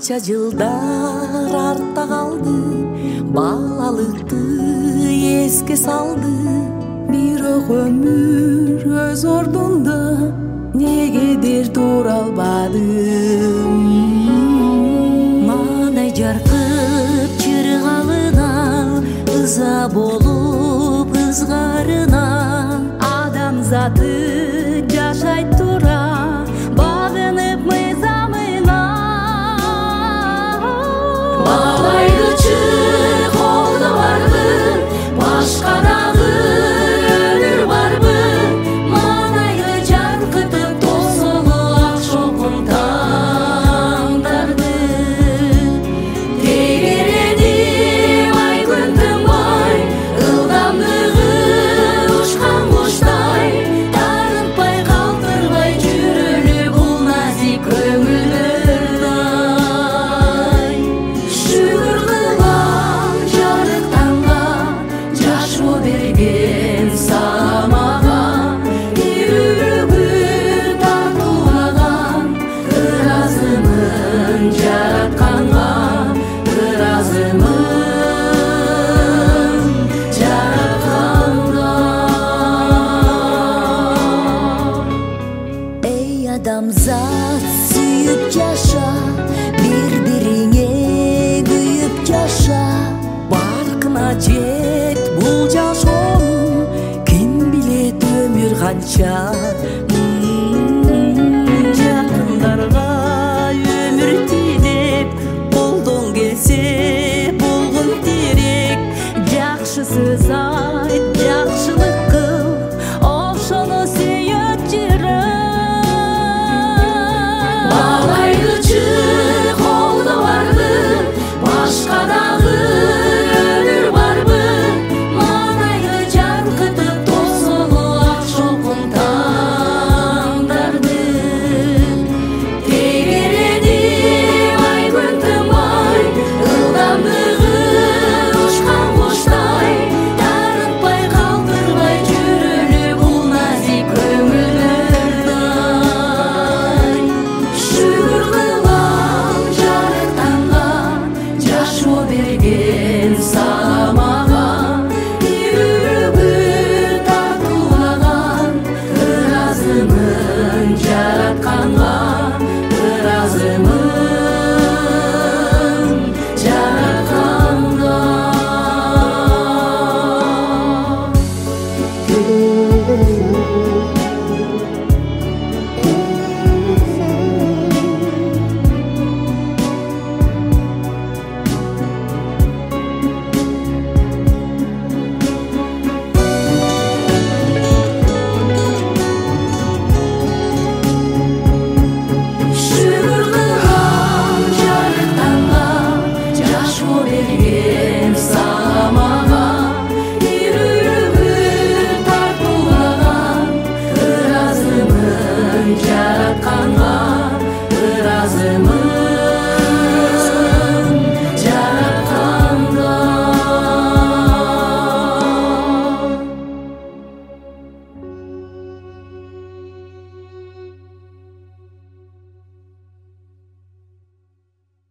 Канча жылдар артта калды, балалыкты эске салды. Бирок өмүр өз ордунда, негедир тура албадым. Маанай жаркып чыргалына, ыза болуп ызгарына, адам заты жашай тура багынып мыйзамына. Баалайгычы колдо барбы, башка дагы өмүр барбы? Маанайды жаркытып тосолу ак шоқун таңдарды. Тегередим ай күн тынбай, ылдамдыгы учкан куштай. Тарынпай калтырбай жүрөлү бул назик көңүлдөрдай. Шүгүр кылам жарык таңга, жашоо берген самага. Үйрөгүн тартуулаган, ыраазымын жаратканга, ыраазымын жаратканга. Эй адамзат, сүйүп жаша, бири-бириңе күйүп жаша. Баркына жет бул жашоонун, ким билет өмүр канча